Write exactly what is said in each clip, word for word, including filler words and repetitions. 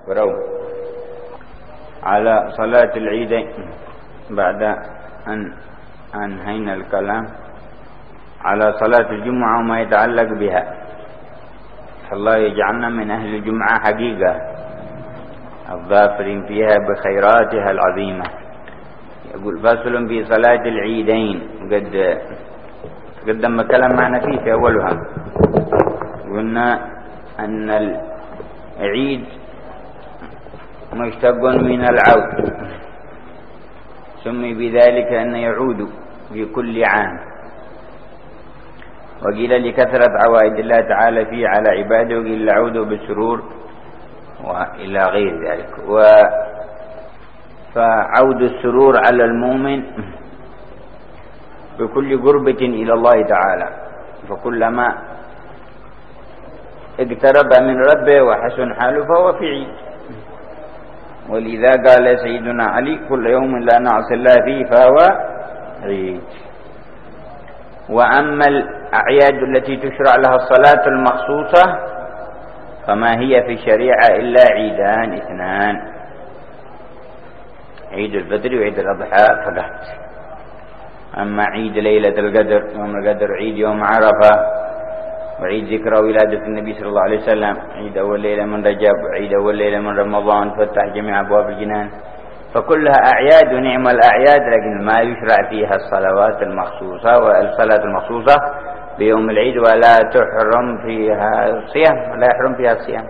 ورو على صلاة العيدين بعد أن أنهينا الكلام على صلاة الجمعة وما يتعلق بها. الله يجعلنا من أهل الجمعة حقيقة الظافرين فيها بخيراتها العظيمة. يقول فصل في صلاة العيدين، قد قدم كلام معنا فيه في أولها. قلنا أن العيد مشتق من العود، سمي بذلك أن يعود في كل عام، وقيل لكثرة عوائد الله تعالى فيه على عباده، وقيل يعود بالسرور وإلى غير ذلك. و فعود السرور على المؤمن بكل قربة إلى الله تعالى، فكلما اقترب من ربه وحسن حاله فهو في عيد. ولذا قال سيدنا علي كل يوم لا نعصي الله فيه فهو عيد. وأما الأعياد التي تشرع لها الصلاة المخصوصة فما هي في الشريعة إلا عيدان اثنان، عيد الفطر وعيد الأضحى فقط. أما عيد ليلة القدر يوم القدر، عيد يوم عرفة، وعيد ذكرى ولادة النبي صلى الله عليه وسلم، عيد أول ليلة من رجب، عيد أول ليلة من رمضان، فتح جميع أبواب الجنان، فكلها أعياد ونعم الأعياد، لكن ما يشرع فيها الصلوات المخصوصة والصلاة المخصوصة بيوم العيد، ولا تحرم فيها الصيام، ولا يحرم فيها الصيام.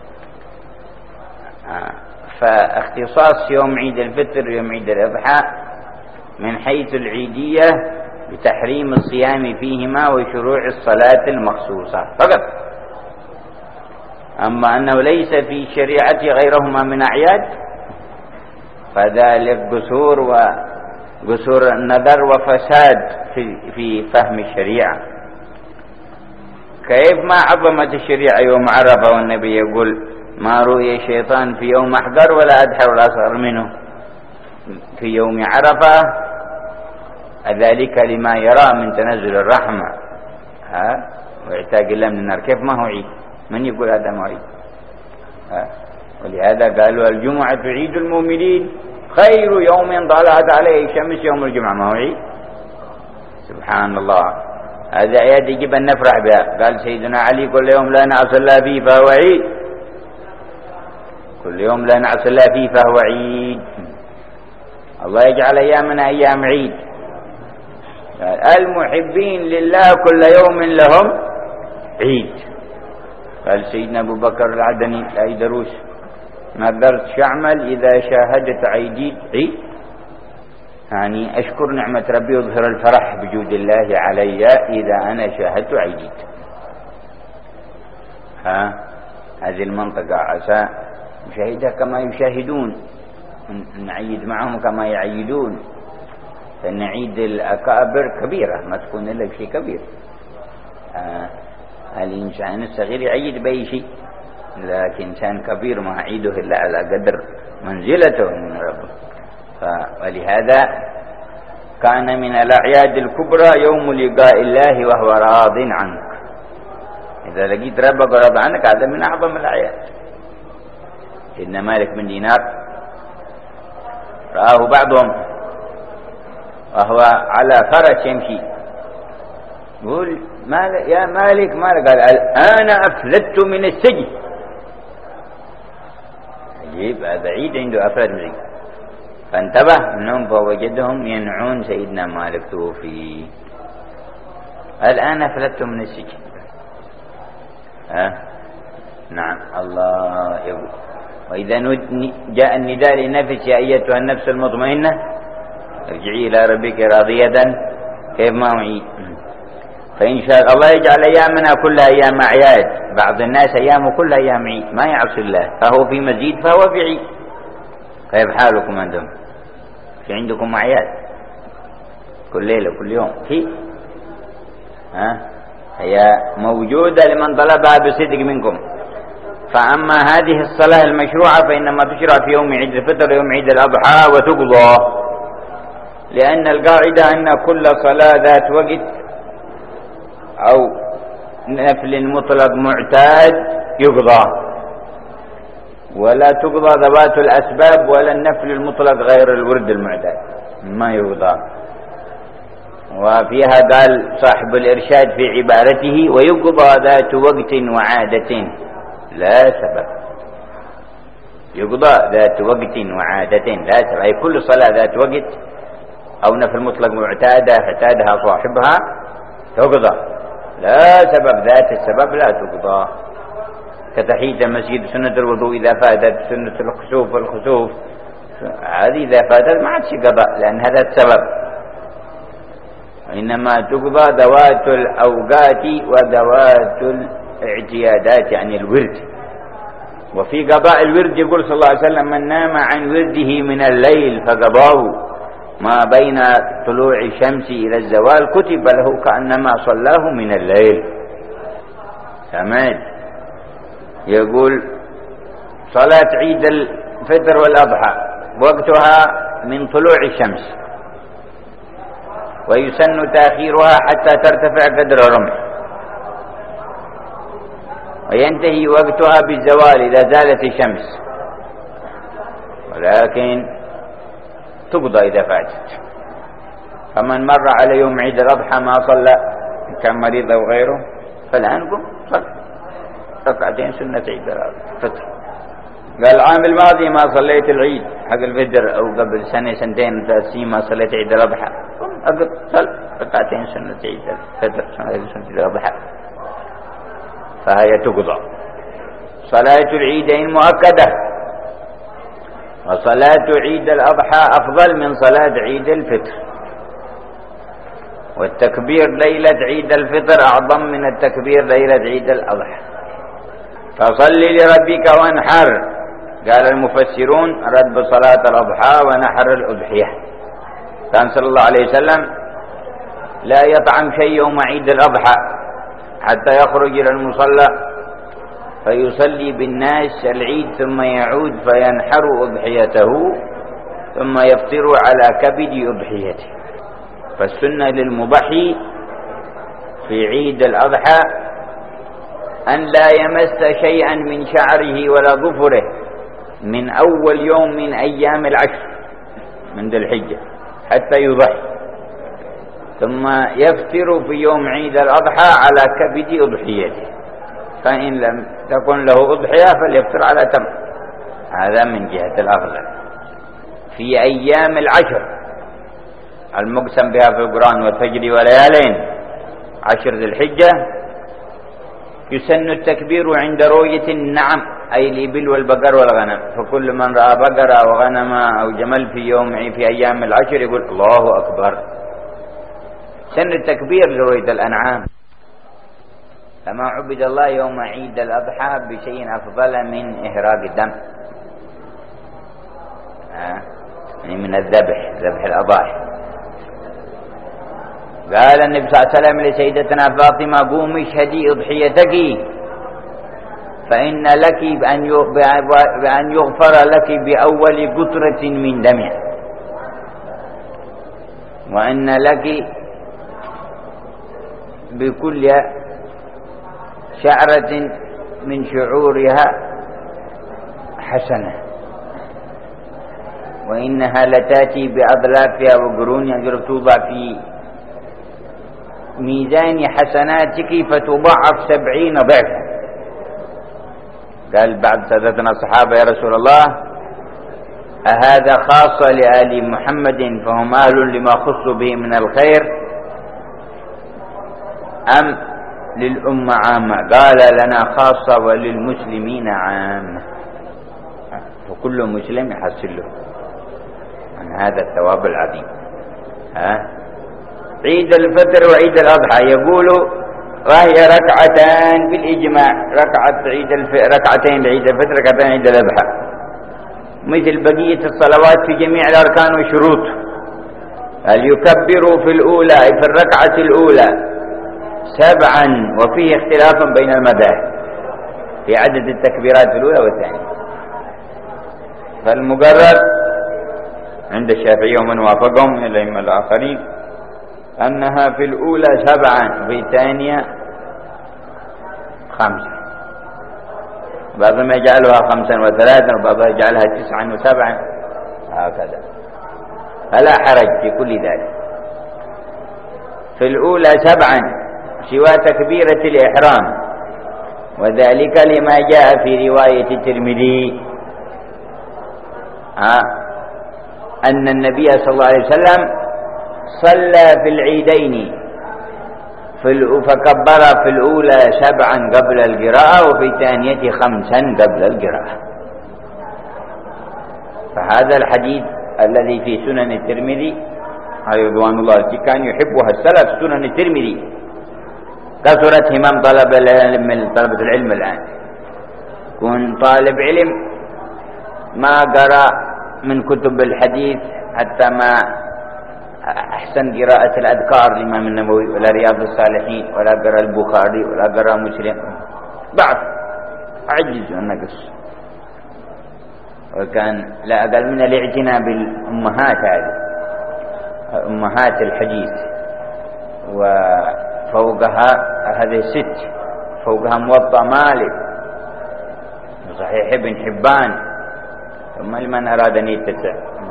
فاختصاص يوم عيد الفطر ويوم عيد الأضحى من حيث العيدية بتحريم الصيام فيهما وشروع الصلاة المخصوصة فقط. أما أنه ليس في الشريعة غيرهما من أعياد فذلك قصور وقصور النظر وفساد في, في فهم الشريعة. كيف ما عظمت الشريعة يوم عرفة، والنبي يقول ما رؤي الشيطان في يوم أحقر ولا أدحر ولا أصغر منه في يوم عرفة، ذلك لما يرى من تنزل الرحمة ها واعتاق الله من النار. كيف ما هو عيد؟ من يقول هذا ما عيد؟ ها ولهذا قالوا الجمعة عيد المؤمنين، خير يوم طلعت عليه الشمس يوم الجمعة. ما هو عيد؟ سبحان الله، هذا آيات يجب أن نفرح بها. قال سيدنا علي كل يوم لا نعصي الله فيه فهو عيد، كل يوم لا نعصي الله فيه فهو عيد. الله يجعل أيامنا أيام عيد. المحبين لله كل يوم لهم عيد. قال سيدنا أبو بكر العدني لا دروس ما قدرت أعمل إذا شاهدت عيدي عيد، يعني أشكر نعمة ربي وأظهر الفرح بجود الله علي إذا أنا شاهدت عيدي. ها هذه المنطقة عسى نشاهدها كما يشاهدون، نعيد معهم كما يعيدون، فإن عيد الأكابر كبيرة ما تكون إلا شيء كبير. آه الإنسان الصغير يعيد بأي شيء، لكن إنسان كبير ما عيده إلا على قدر منزلته من ربه. ولهذا كان من الأعياد الكبرى يوم لقاء الله وهو راض عنك. إذا لقيت ربك راض عنك هذا من أعظم الأعياد. سيدنا مالك بن دينار رآه بعضهم وهو على فرس يمشي، يقول مال يا مالك مالك، قال أنا أفلت من السجن. عجيب، هذا عيد عنده أفلت من السجن. فانتبه منهم فوجدهم ينعون سيدنا مالك توفي. الآن أفلت من السجن. ها نعم الله يقول وإذا جاء النداء للنفس يا أيتها النفس المطمئنة ارجعي إلى ربك راضية. كيف ما عيد؟ فإن شاء الله يجعل أيامنا كلها أيام أعياد. بعض الناس أيامه كلها أيام عيد ما يعصي الله، فهو في مزيد فهو في عيد. كيف حالكم أنتم؟ في عندكم أعياد كل ليلة كل يوم؟ في ها هي موجودة لمن طلبها بصدق منكم. فأما هذه الصلاة المشروعة فإنما تشرع في يوم عيد الفطر ويوم عيد الأضحى وتقضى، لأن القاعدة أن كل صلاة ذات وقت أو نفل مطلق معتاد يقضى. ولا تقضى ذوات الأسباب ولا النفل المطلق غير الورد المعتاد ما يقضى. وفيها قال صاحب الإرشاد في عبارته: ويقضى ذات وقت وعادة لا سبب. يقضى ذات وقت وعادة لا سبب، أي كل صلاة ذات وقت أو نفل مطلق معتادة اعتادها صاحبها تقضى، لا سبب ذات السبب لا تقضى. كتحية المسجد، سنة الوضوء إذا فاتت، سنة الخسوف والخسوف، هذه إذا فاتت ما عادش قضاء لأن هذا السبب. إنما تقضى ذوات الأوقات وذوات الاعتيادات يعني الورد. وفي قضاء الورد يقول صلى الله عليه وسلم: من نام عن ورده من الليل فقضاه ما بين طلوع الشمس إلى الزوال كتب له كأنما صلاه من الليل. سمعت يقول صلاة عيد الفطر والأضحى وقتها من طلوع الشمس، ويسن تأخيرها حتى ترتفع قدر رمح، وينتهي وقتها بالزوال إذا زالت الشمس، ولكن تقضى إذا فاتت. فمن مر على يوم عيد الأضحى ما صلى كان مريض أو غيره فالآن قم صلى ركعتين سنة عيد الفطر. قال العام الماضي ما صليت العيد حق الفطر، أو قبل سنة سنتين ثلاث سنين ما صليت عيد الأضحى، قم أقض صل ركعتين سنة عيد الفطر سنة عيد الأضحى، فهي تقضى. صلاة العيدين مؤكدة، وصلاة عيد الأضحى أفضل من صلاة عيد الفطر، والتكبير ليلة عيد الفطر أعظم من التكبير ليلة عيد الأضحى. فصل لربك وانحر، قال المفسرون رد بصلاة الأضحى ونحر الأضحية. كان صلى الله عليه وسلم لا يطعم شيء يوم عيد الأضحى حتى يخرج إلى المصلى فيصلي بالناس العيد ثم يعود فينحر أضحيته ثم يفطر على كبد أضحيته. فالسنة للمضحي في عيد الأضحى أن لا يمس شيئا من شعره ولا ظفره من أول يوم من أيام العشر من ذي الحجة حتى يضحي، ثم يفطر في يوم عيد الأضحى على كبد أضحيته، فإن لم تكن له أضحية فليفطر على تمر. هذا من جهة الأفضل في أيام العشر المقسم بها في القرآن: والفجر وليالين عشر ذي الحجة. يسن التكبير عند رؤية النعم أي الإبل والبقر والغنم، فكل من رأى بقرة وغنم أو جمل في يوم في أيام العشر يقول الله أكبر. سن التكبير لرؤية الأنعام. فما عبد الله يوم عيد الأضحى بشيء أفضل من إهراق الدم، آه. يعني من الذبح، ذبح الأضاحي. قال النبي صلى الله عليه وسلم لسيدتنا فاطمة: قومي اشهدي أضحيتك فإن لك بأن يغفر لك بأول قطرة من دمها، وإن لك بكل شعرة من شعورها حسنة، وإنها لتأتي بأضلافها وقرونها يجب توضع في ميزان حسناتك فتضاعف سبعين ضعفا. قال بعد سادتنا الصحابة: يا رسول الله أهذا خاصة لآل محمد فهم أهل لما خصوا به من الخير أم للأمة عامة؟ قال: لنا خاصة وللمسلمين عامة، فكل مسلم يحصل له عن هذا الثواب العظيم. ها عيد الفطر وعيد الأضحى يقولوا وهي ركعتان بالإجماع، ركعة عيد الف... ركعتين لعيد الفطر، ركعتين عيد الأضحى، مثل بقية الصلوات في جميع الأركان والشروط. هل يكبر في الأولى في الركعة الأولى سبعا، وفيه اختلاف بين المذاهب في عدد التكبيرات الأولى والثانية. فالمقرر عند الشافعي ومن وافقهم من الأئمة الآخرين أنها في الأولى سبعا وفي الثانية خمسة، بعضهم يجعلها خمسا وثلاثا وبعضهم يجعلها تسعا وسبعا هكذا، فلا حرج في كل ذلك. في الأولى سبعا سوى تكبيرة الإحرام، وذلك لما جاء في رواية الترمذي أن النبي صلى الله عليه وسلم صلى في العيدين فكبر في الأولى سبعا قبل القراءة وفي الثانية خمسا قبل القراءة. فهذا الحديث الذي في سنن الترمذي رضوان الله كان يحبها السلف، سنن الترمذي كثرت همم طلب العلم من طلبة العلم الآن. كن طالب علم ما قرأ من كتب الحديث حتى ما أحسن قراءة الأذكار الإمام النووي ولا رياض الصالحين ولا قرأ البخاري ولا قرأ مسلم، بعض عجز ونقص، وكان لا أقل من الاعتناء بالأمهات هذه أمهات الحديث، وفوقها هذه ست، فوقها موطأ مالك وصحيح ابن حبان، ثم لمن أراد أن يتسع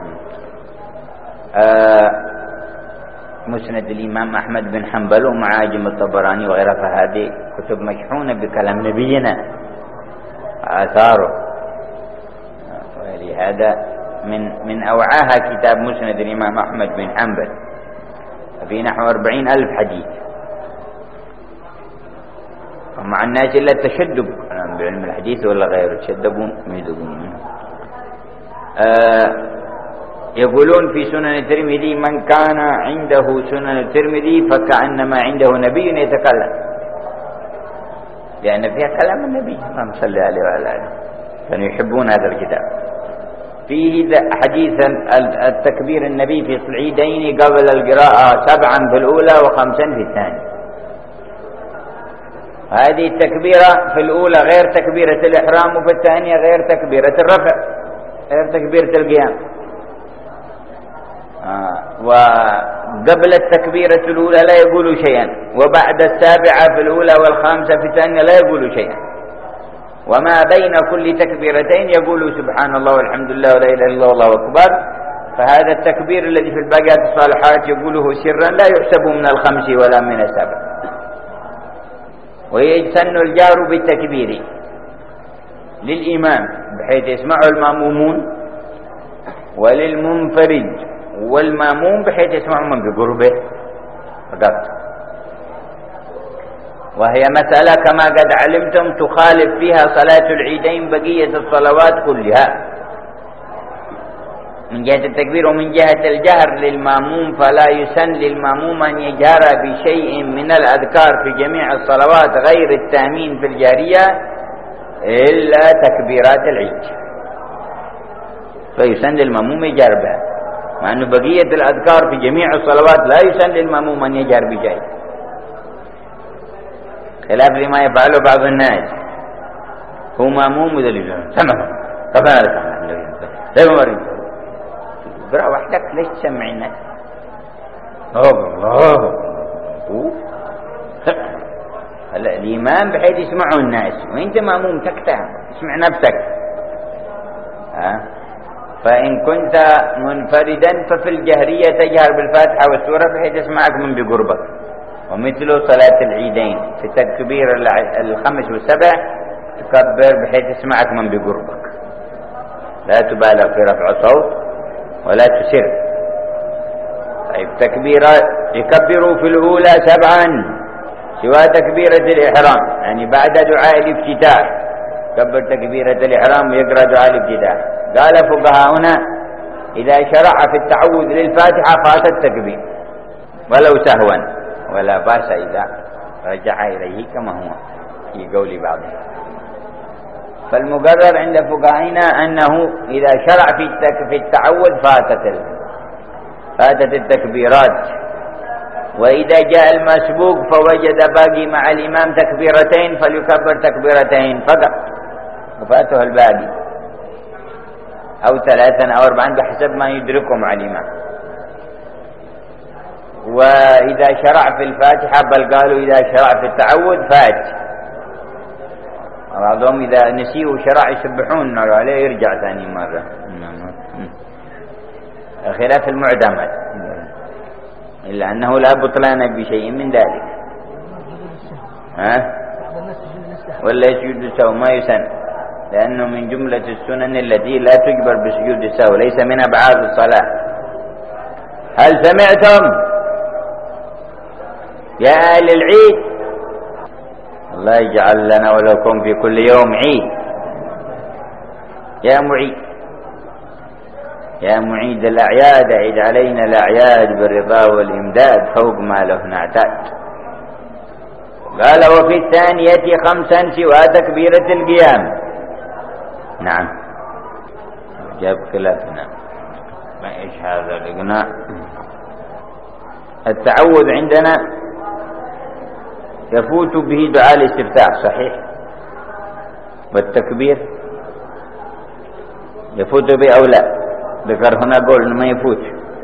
آه مسند الإمام أحمد بن حنبل ومعاجم الطبراني وغيرها، فهذه كتب مشحونة بكلام نبينا آثاره، ولهذا من من أوعاها كتاب مسند الإمام أحمد بن حنبل في نحو أربعين ألف حديث، ومع الناس إلا التشدب بعلم الحديث ولا غيره، تشدبون ويذوبون منه. آه يقولون في سنن الترمذي من كان عنده سنن الترمذي فكأنما عنده نبي يتكلم، لأن فيها كلام النبي اللهم صل عليه وعلى آله، كانوا يحبون هذا الكتاب. فيه حديث التكبير النبي في العيدين قبل القراءة سبعا في الأولى وخمسا في الثانية. هذه التكبيرة في الأولى غير تكبيرة الإحرام، وفي الثانية غير تكبيرة الرفع، غير تكبيرة القيام. آه وقبل التكبيرة الأولى لا يقول شيئا، وبعد السابعة في الأولى والخامسة في الثانية لا يقول شيئا، وما بين كل تكبيرتين يقول سبحان الله والحمد لله ولا إله إلا الله والله أكبر. فهذا التكبير الذي في الباقيات الصالحات يقوله سرا لا يحسب من الخمس ولا من السبع. ويجسن الجار بالتكبير للإمام بحيث يسمعه المأمومون، وللمنفرد والماموم بحيث يسمعه من بقربه فقط. وهي مسألة كما قد علمتم تخالف فيها صلاة العيدين بقية الصلوات كلها من جهة التكبير، ومن جهة الجهر للماموم فلا يسن للماموم أن يجهر بشيء من الأذكار في جميع الصلوات غير التأمين في الجارية إلا تكبيرات العيد، فيسن للماموم يجهر بها، مع أن بقية الأذكار في جميع الصلوات لا يسن للماموم أن يجهر بشيء، خلاف لما يفعله بعض الناس. هو ماموم وذلك سمع طبعا لا مريض اقرأ وحدك ليش تسمع الناس؟ الله هلا الإمام بحيث يسمعوا الناس، وانت ماموم تكتب اسمع نفسك. ها فإن كنت منفردا ففي الجهرية تجهر بالفاتحة والسورة بحيث يسمعك من بقربك، ومثل صلاة العيدين في تكبير الخمس والسبع تكبر بحيث يسمعك من بقربك، لا تبالغ في رفع صوت ولا تسر. طيب تكبيرات يكبروا في الأولى سبعا سوى تكبيرة الإحرام، يعني بعد دعاء الافتتاح كبر تكبيرة الإحرام ويقرأ دعاء الافتتاح. قال فقهاؤنا إذا شرع في التعوذ للفاتحة فات التكبير ولو سهوا، ولا باس إذا رجع إليه كما هو في قول بعضهم. فالمقرر عند فقهائنا أنه إذا شرع في التعوذ فاتت فاتت التكبيرات، وإذا جاء المسبوق فوجد باقي مع الإمام تكبيرتين فليكبر تكبيرتين فقط وفاته الباقي، أو ثلاثا أو أربعا بحسب ما يدركه مع الإمام. وإذا شرع في الفاتحة بل قالوا إذا شرع في التعوذ فات بعضهم إذا نسيه وشرع يسبحون عليه يرجع ثاني مرة، خلاف المعتمد، إلا أنه لا بطلان بشيء من ذلك. ها؟ ولا يسجد السهو ما يسن، لأنه من جملة السنن التي لا تجبر بسجود السهو، ليس من أبعاد الصلاة. هل سمعتم يا أهل العيد؟ الله يجعل لنا ولكم في كل يوم عيد. يا معيد يا معيد الأعياد، عيد علينا الأعياد بالرضا والإمداد فوق ما له نعتاد. قال وفي الثانية خمسا سوى تكبيرة القيام. نعم جاب خلافنا، ما إيش هذا الإقناع. التعوذ عندنا يفوت به دعاء الاستفتاح صحيح، والتكبير يفوت به أو لا؟ ذكر هنا قول إنه ما يفوت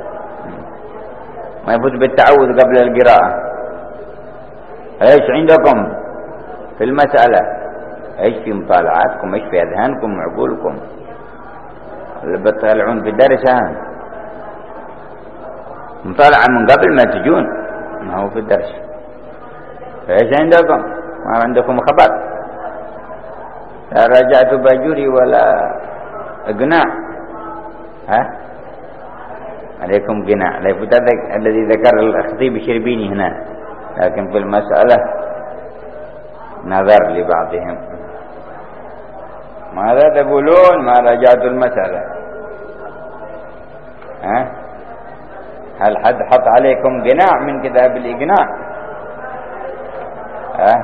ما يفوت بالتعوذ قبل القراءة. ايش عندكم في المسألة؟ ايش في مطالعاتكم؟ ايش في أذهانكم وعقولكم اللي بتطلعون في الدرس؟ ها مطالعة من قبل ما تجون، ما هو في الدرس. ايش عندكم؟ ما عندكم خبر؟ لا رجعت باجوري ولا اقناع. ها عليكم قناع. لا يفوت الذي ذكر الخطيب الشربيني هنا، لكن في المسألة نظر لبعضهم. ماذا تقولون؟ ما رجعت المسألة. ها هل حد حط عليكم قناع من كتاب الإقناع؟ ها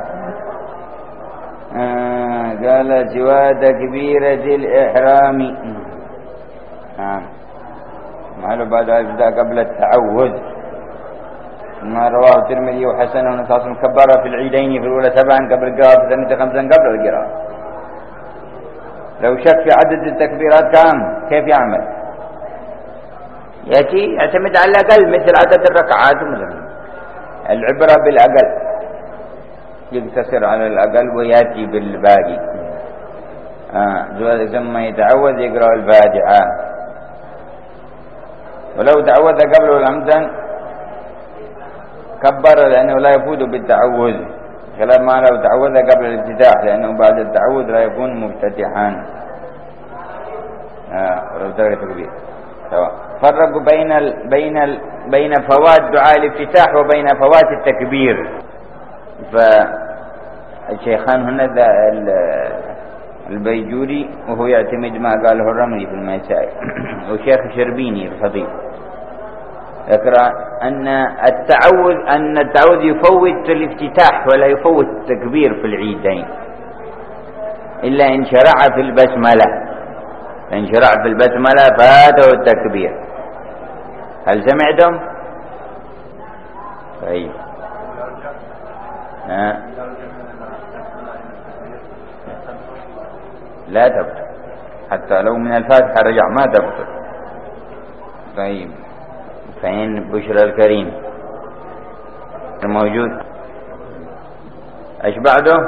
آه قال سوى تكبيرة الإحرام. ها ما له بعد أجزاء قبل التعوذ، ما رواه الترمذي وحسنه ونصاص مكبرة في العيدين، في الأولى سبعا قبل القراءة، في الثانية خمسا قبل القراءة. لو شك في عدد التكبيرات كم كيف يعمل؟ يأتي يعتمد على الأقل مثل عدد الركعات مثلا، العبرة بالأقل، يقتصر على الأقل ويأتي بالباقي. آه ثم يتعوذ يقرأ الفاتحة، ولو تعوذ قبل الأمثل كبر لأنه لا يفوت بالتعوذ، خلاف ما لو تعوذ قبل الافتتاح، لأنه بعد التعوذ لا يكون مفتتحا. آه ولو ترك تكبير سواء. فرقوا بين ال بين ال بين فوات دعاء الافتتاح وبين فوات التكبير. فالشيخان هنا البيجوري وهو يعتمد ما قاله الرملي في المسائل وشيخ شربيني الخطيب ذكر أن التعوذ أن التعوذ يفوت الافتتاح ولا يفوت التكبير في العيدين، إلا إن شرع في البسملة. إن شرع في البسملة فاته التكبير. هل سمعتم؟ طيب آه. لا تبطل حتى لو من الفاتحة رجع ما تبطل. طيب فين بشرى الكريم الموجود؟ ايش بعده؟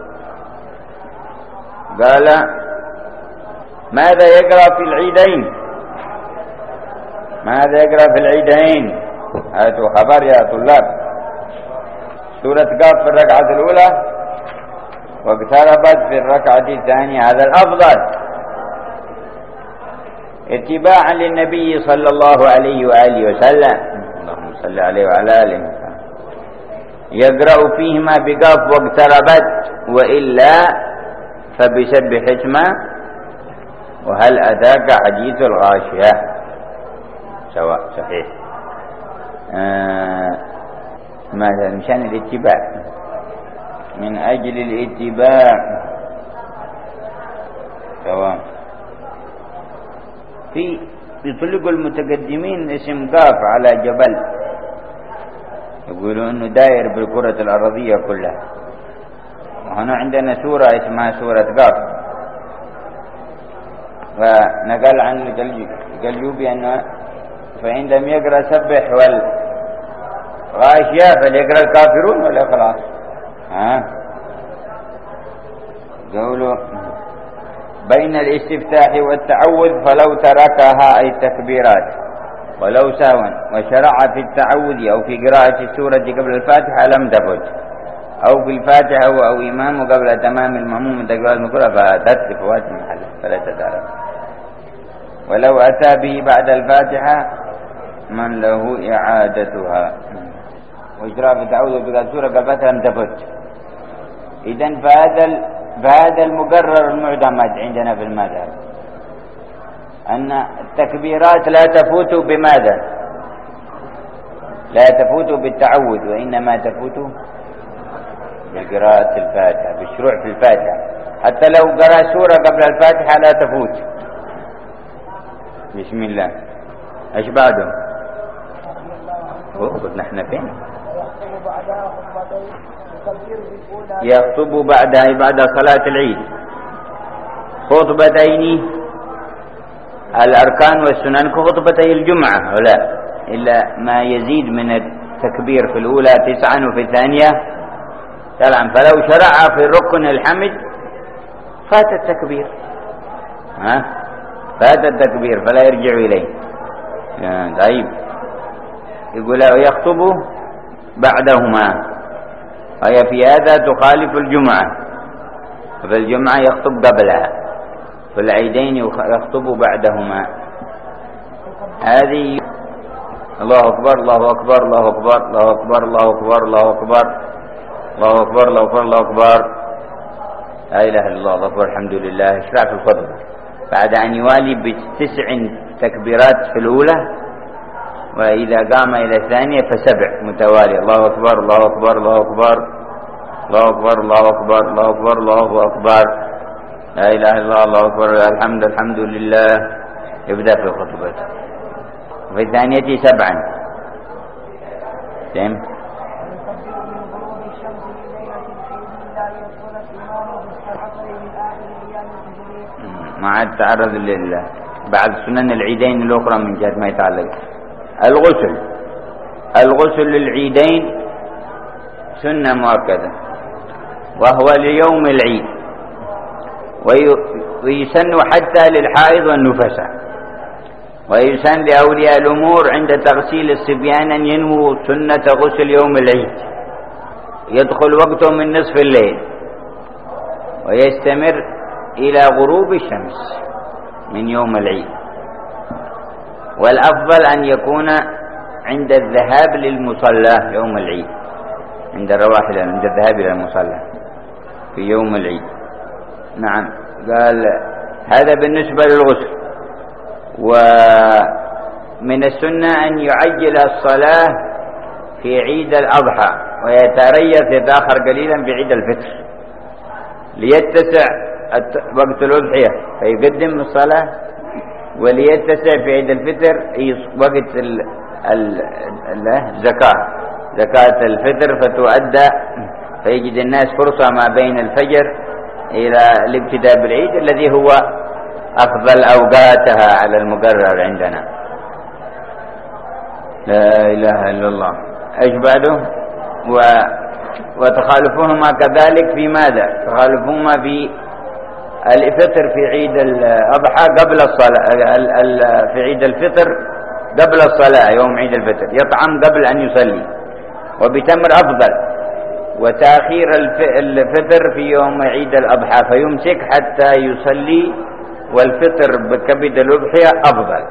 قال ماذا يقرأ في العيدين؟ ماذا يقرأ في العيدين؟ هاتوا خبر يا طلاب. سورة قاف في الركعة الأولى، واقتربت في الركعة الثانية، هذا الأفضل اتباعا للنبي صلى الله عليه وآله وسلم، اللهم صل عليه وعلى آله. يقرأ فيهما بقاف واقتربت، وإلا فبسبح اسمه وهل أتاك حديث الغاشية سواء صحيح. آه ماذا مشان الاتباع، من أجل الاتباع سواء. في يطلق المتقدمين اسم قاف على جبل، يقولوا انه داير بالكرة الأرضية كلها، وهنا عندنا سورة اسمها سورة قاف. فنقل عن القليوبي أنه فإن لم يقرأ سبح والغاشية فليقرأ الكافرون ولا خلاص. ها قولوا بين الاستفتاح والتعوذ فلو تركها أي التكبيرات ولو ساوا وشرع في التعوذ أو في قراءة السورة قبل الفاتحة لم تفت، أو في الفاتحة أو, أو إمامه قبل تمام المأموم من تقرأ المكرة فاتت لفوات المحل فلا تتعرف. ولو أتى به بعد الفاتحة من له إعادتها، وإشراف التعوذ في السورة قبل الفاتحة لم تفت. إذن فهذا فهذا المقرر المعتمد عندنا في المذهب أن التكبيرات لا تفوت بماذا؟ لا تفوت بالتعوذ، وإنما تفوت بقراءة الفاتحة، بالشروع في الفاتحة. حتى لو قرأ سورة قبل الفاتحة لا تفوت. بسم الله. ايش بعده؟ قلنا احنا فين؟ يخطب بعدها بعد صلاة العيد خطبتين الأركان والسنن كخطبتي الجمعة ولا إلا ما يزيد من التكبير في الأولى تسعا وفي الثانية سبعا. فلو شرع في الركن الحمد فات التكبير، ها فات التكبير فلا يرجع إليه. طيب يقول يخطب بعدهما، وهي في هذا تخالف الجمعة، ففي الجمعة يخطب قبلها، في العيدين يخطب بعدهما. هذه الله أكبر الله أكبر الله أكبر الله أكبر الله أكبر الله أكبر الله أكبر الله أكبر الله أكبر لا إله إلا الله الله أكبر الحمد لله. إشراع في الخطبة بعد أن يوالي بتسع تكبيرات في الأولى، وإذا قام إلى الثانية فسبع متوالي. الله أكبر الله أكبر الله أكبر الله أكبر الله أكبر الله أكبر الله أكبر لا إله إلا الله الله أكبر الحمد الحمد لله. يبدأ في خطبته. وفي الثانية سبعا. تم ما عاد تعرض لله بعد سنن العيدين الأخرى من جهة ما يتعلق. الغسل الغسل للعيدين سنة مؤكدة، وهو ليوم العيد، ويسن حتى للحائض والنفساء، ويسن لأولياء الأمور عند تغسيل الصبيان أن ينووا سنة غسل يوم العيد. يدخل وقته من نصف الليل ويستمر إلى غروب الشمس من يوم العيد. والأفضل أن يكون عند الذهاب للمصلى يوم العيد، عند الرواحل عند الذهاب إلى المصلى في يوم العيد. نعم قال هذا بالنسبة للغسل. ومن السنة أن يعجل الصلاة في عيد الأضحى ويتريث يتأخر قليلا في عيد الفطر ليتسع وقت الأضحية فيقدم الصلاة، وليتسع في عيد الفطر وقت الزكاة زكاة الفطر فتؤدى، فيجد الناس فرصة ما بين الفجر إلى الابتداء بالعيد الذي هو أفضل أوقاتها على المقرر عندنا. لا إله إلا الله. إيش بعده؟ و وتخالفهما كذلك في ماذا؟ تخالفهما في الفطر في عيد الأضحى قبل الصلاة، في عيد الفطر قبل الصلاة يوم عيد الفطر يطعم قبل أن يصلي وبتمر أفضل، وتأخير الفطر في يوم عيد الأضحى فيمسك حتى يصلي، والفطر بكبد الأضحية أفضل.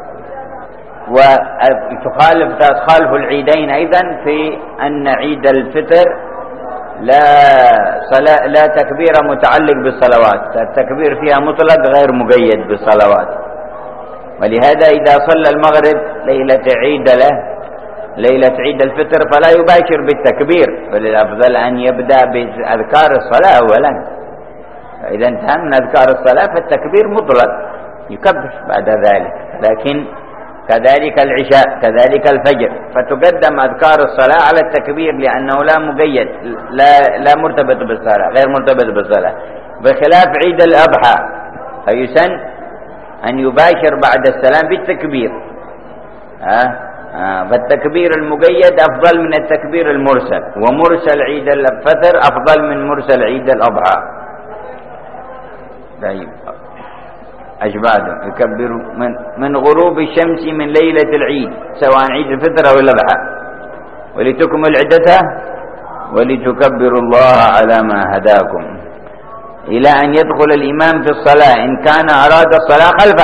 وتخالف تخالف العيدين أيضا في أن عيد الفطر لا صلاة لا تكبير متعلق بالصلوات، التكبير فيها مطلق غير مقيد بالصلوات. ولهذا إذا صلى المغرب ليلة عيد له ليلة عيد الفطر فلا يباشر بالتكبير، بل الأفضل أن يبدأ بأذكار الصلاة أولا. فإذا انتهى من أذكار الصلاة فالتكبير مطلق يكبر بعد ذلك. لكن كذلك العشاء كذلك الفجر فتقدم أذكار الصلاة على التكبير لأنه لا مقيد لا لا مرتبط بالصلاة غير مرتبط بالصلاة، بخلاف عيد الأضحى فيسن أن يباشر بعد السلام بالتكبير. ها آه فالتكبير المقيد أفضل من التكبير المرسل، ومرسل عيد الفطر أفضل من مرسل عيد الأضحى. طيب ايش بعده؟ يكبر من من غروب الشمس من ليلة العيد، سواء عيد الفطر او الاضحى، ولتكمل عدتها ولتكبروا الله على ما هداكم، الى ان يدخل الامام في الصلاة ان كان اراد الصلاة خلفه،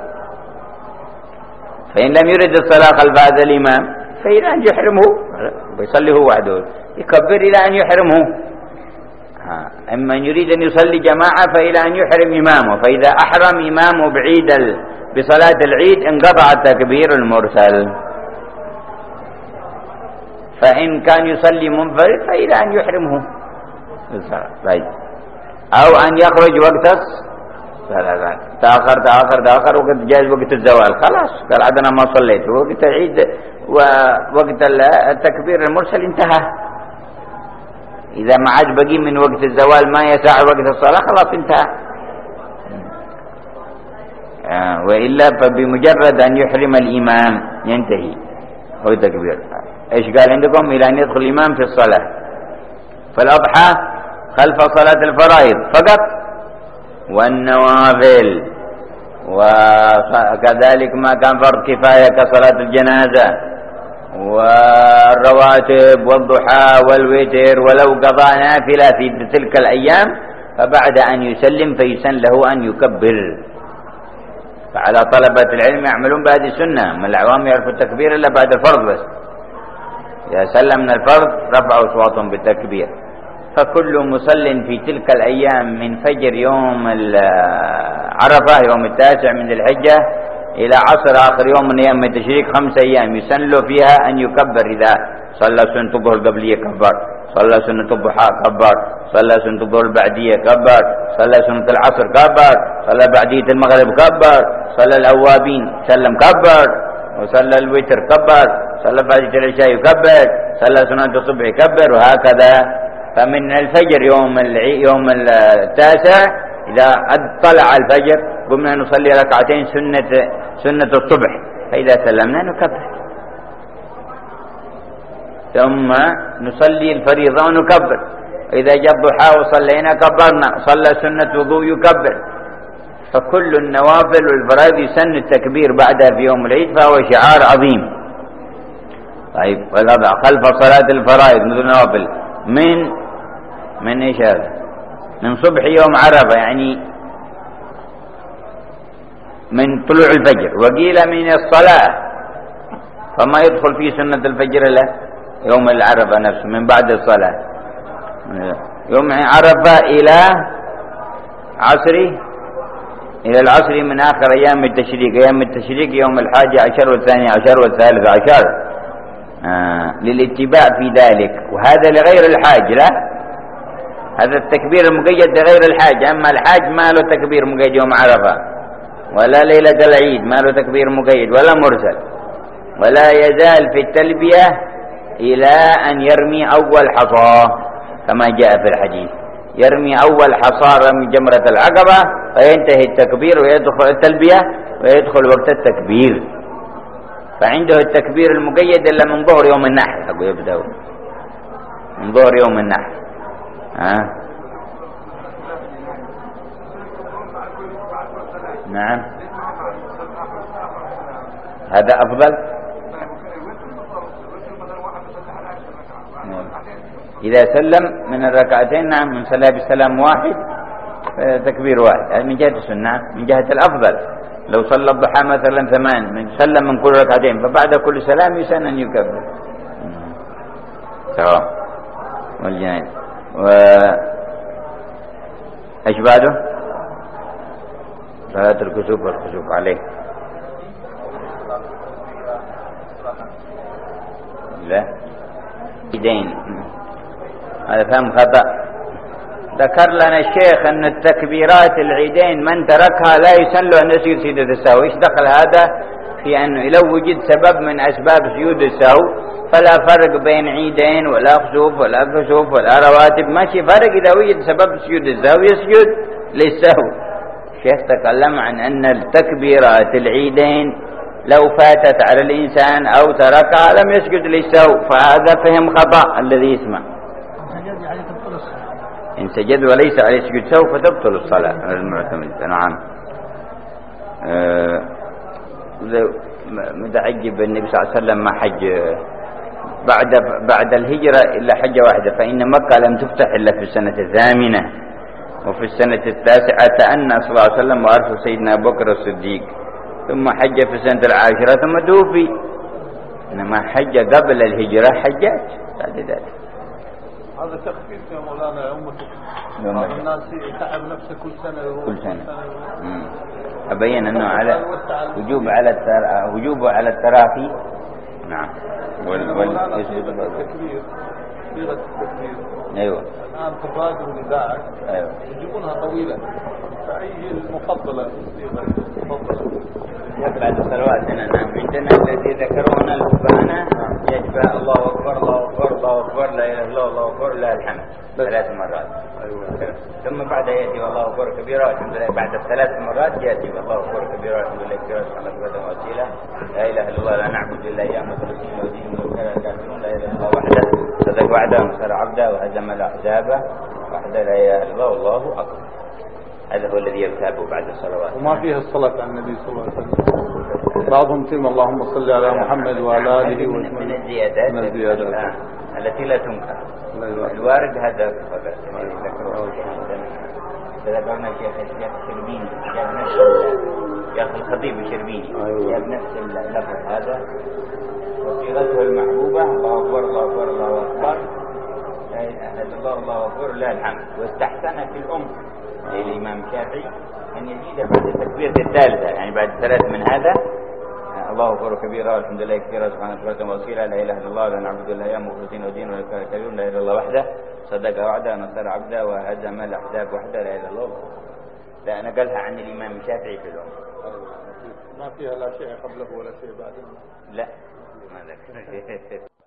فان لم يرد الصلاة خلف هذا الامام فإلى أن يحرمه بيصلي هو وحده، يكبر إلى أن يحرمه. أما أن يريد أن يصلي جماعة فإلى أن يحرم إمامه، فإذا أحرم إمامه بعيد ال... بصلاة العيد انقطع التكبير المرسل. فإن كان يصلي منفرد فإلى أن يحرمه طيب. أو أن يخرج وقت الصلاة، تأخر تأخر تأخر وقت جاز وقت الزوال، خلاص قال عاد أنا ما صليت، وقت العيد ووقت التكبير المرسل انتهى. إذا ما عاد بقي من وقت الزوال ما يسع وقت الصلاة خلاص انتهى. آه وإلا فبمجرد أن يحرم الإمام ينتهي هو التكبير. إيش قال عندكم؟ إلى أن يدخل الإمام في الصلاة. فالأضحى خلف صلاة الفرائض فقط، والنوافل وكذلك ما كان فرض كفاية كصلاة الجنازة والرواتب والضحى والوتر، ولو قضى نافلة في تلك الأيام فبعد أن يسلم فيسن له أن يكبر. فعلى طلبة العلم يعملون بهذه السنة، من العوام يعرفوا التكبير إلا بعد الفرض بس، إذا سلم من الفرض رفعوا أصواتهم بالتكبير. فكل مصل في تلك الأيام من فجر يوم عرفة يوم التاسع من الحجة إلى عصر آخر يوم من أيام التشريق خمس أيام يسن له فيها أن يكبر. إذا صلى سنة الظهر القبلية كبر، صلى سنة الضحى كبر، صلى سنة الظهر البعدية كبر، صلى سنة العصر كبر، صلى بعدية المغرب كبر، صلى الأوابين سلم كبر، وصلى الوتر كبر، صلى بعدية العشاء يكبر، صلى سنة الصبح يكبر، وهكذا. فمن الفجر يوم العي يوم التاسع إذا طلع الفجر قمنا نصلي ركعتين سنة سنة الصبح، فإذا سلمنا نكبر، ثم نصلي الفريضة ونكبر، إذا جاء الضحى وصلينا كبرنا، صلى سنة وضوء يكبر. فكل النوافل والفرائض يسن التكبير بعدها في يوم العيد، فهو شعار عظيم. طيب والأضحى خلف صلاة الفرائض مثل النوافل من من ايش هذا؟ من صبح يوم عرفة، يعني من طلوع الفجر، وقيل من الصلاة، فما يدخل في سنة الفجر إلا يوم العرفة نفسه من بعد الصلاة. يوم عرفة إلى عصر إلى العصر من آخر أيام التشريق. أيام التشريق يوم الحادي عشر والثاني عشر والثالث عشر آه للاتباع في ذلك، وهذا لغير الحاج. لا، هذا التكبير المقيد لغير الحاج. أما الحاج ما له تكبير مقيد يوم عرفة، ولا ليلة العيد ما له تكبير مقيد ولا مرسل، ولا يزال في التلبية إلى أن يرمي أول حصاه كما جاء في الحديث، يرمي أول حصى من جمرة العقبة فينتهي التكبير ويدخل التلبية ويدخل وقت التكبير. فعنده التكبير المقيد إلا من ظهر يوم النحر، حقه يبدأ من ظهر يوم النحر. ها؟ نعم، هذا أفضل. إذا سلم من الركعتين نعم من صلاة بالسلام واحد تكبير واحد، هذا من جهة السنة. من جهة الأفضل لو صلى الضحى مثلا ثمان من سلم من كل ركعتين فبعد كل سلام يسن أن يكبر. سواء والجنائز و ايش بعده؟ صلاة الكسوف والكسوف عليه. لا عيدين، هذا فهم خطأ. ذكر لنا الشيخ أن التكبيرات العيدين من تركها لا يسن له أن يسجد سجدة السهو. إيش دخل هذا في أنه لو وجد سبب من أسباب سجود السهو فلا فرق بين عيدين ولا خسوف ولا كسوف ولا رواتب، ماشي فرق. إذا وجد سبب سجود السهو يسجد للسهو. الشيخ تكلم عن أن التكبيرات العيدين لو فاتت على الإنسان أو تركها لم يسجد للسهو، فهذا فهم خطأ الذي يسمع. إن سجد وليس عليه سجود سهو فتبطل الصلاة على المعتمد. نعم. أه متعجب النبي صلى الله عليه وسلم ما حج بعد بعد الهجرة إلا حجة واحدة، فإن مكة لم تفتح إلا في السنة الثامنة، وفي السنة التاسعة تأنى صلى الله عليه وسلم وأرسل سيدنا أبو بكر الصديق، ثم حج في السنة العاشرة ثم توفي. إنما حج قبل الهجرة حجات بعد ذلك. هذا تخفيف يا مولانا يا أمتك. بعض الناس يتعب نفسه كل سنة يروح كل سنة. امم أبين أنه على وجوب على التر... وجوب على التراخي. نعم. وال وال التكبير صيغة التكبير. أيوة. الآن في الراديو والإذاعة أيوة. يجيبونها طويلة، فأي المفضلة الصيغة المفضلة؟ بعد الصلوات عندنا الذي ذكرون الهبانة يجب الله أكبر الله أكبر الله أكبر لا إله إلا الله الله أكبر لا الحمد ثلاث مرات. أيوة. ثم بعد يأتي والله أكبر كبيرا والحمد لله. بعد الثلاث مرات يأتي والله أكبر كبيرا والحمد لله كبيرا سبحانه وتعالى وسيلة لا إله إلا الله لا نعبد إلا إياه مخلصين له الدين ولو الكافرون لا إله إلا الله وحده صدق وعده ونصر عبده وهزم الأحزاب وحده لا إله إلا الله والله أكبر. هذا هو الذي يرتابه بعد الصلوات. وما فيها الصلاة على النبي صلى الله عليه وسلم. بعضهم تم اللهم صل على محمد وعلى آله وسلم من الزيادات, من الزيادات. التي لا تنكر. الوارد هذا فقط ذكرنا الشيخ الشيخ الشربيني جاب نفس الشيخ الخطيب الشربيني جاب نفس اللفظ هذا وصيغته المحبوبة الله أكبر الله أكبر الله أكبر لا إله إلا الله الله أكبر لا الحمد. واستحسن في الأم الإمام الشافعي أن يزيد بعد التكبيرة الثالثة، يعني بعد ثلاث من هذا الله أكبر كبيرا والحمد لله كثيرا سبحانه وتعالى وسيلة لا إله إلا الله لا نعبد إلا إياه مخلصين ودين ولا كافرون لا إله إلا الله وحده صدق وعده نصر عبده وهزم الأحزاب وحده لا إله إلا الله. لا نقلها عن الإمام الشافعي في الأم. ما فيها لا شيء قبله ولا شيء بعده. لا ما ذكر